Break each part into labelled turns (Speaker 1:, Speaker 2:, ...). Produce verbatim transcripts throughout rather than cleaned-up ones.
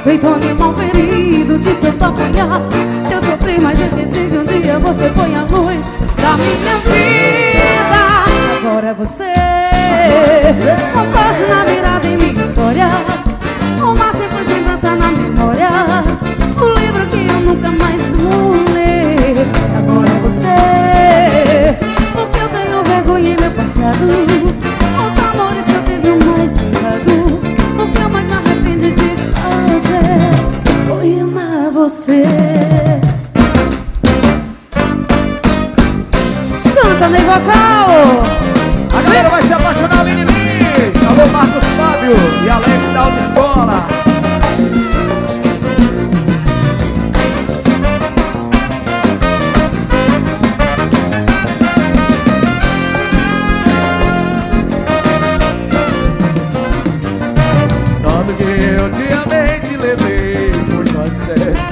Speaker 1: feito um animal ferido de tanto apanhar. Eu sofri, mas esqueci que um dia você foi a luz da minha vida. Agora é você, uma página virada em minha história, uma simples lembrança na memória, um livro que eu nunca mais vou ler. Agora é você, porque eu tenho vergonha em meu passado, os amores que eu tive o mais errado. O que eu mais me arrependo de fazer foi amar você. Canta no vocal.
Speaker 2: A galera vai se apaixonar, Aline Lins. Alô, Marcos Fábio e Alex da Autoescola. Tanto que eu te amei, te levei muito a sério,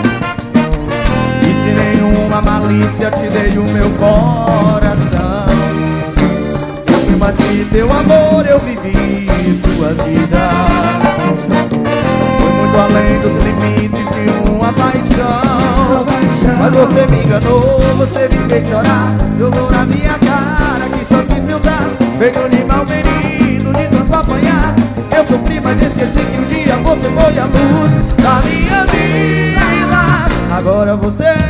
Speaker 2: e sem nenhuma malícia te dei o meu coração. Mas que teu amor eu vivi tua vida foi muito além dos limites de uma paixão. Mas você me enganou, você me fez chorar, jogou na minha cara que só quis me usar, feito animal ferido de tanto apanhar. Eu sofri, mas esqueci que um dia você foi a luz da minha vida. Agora você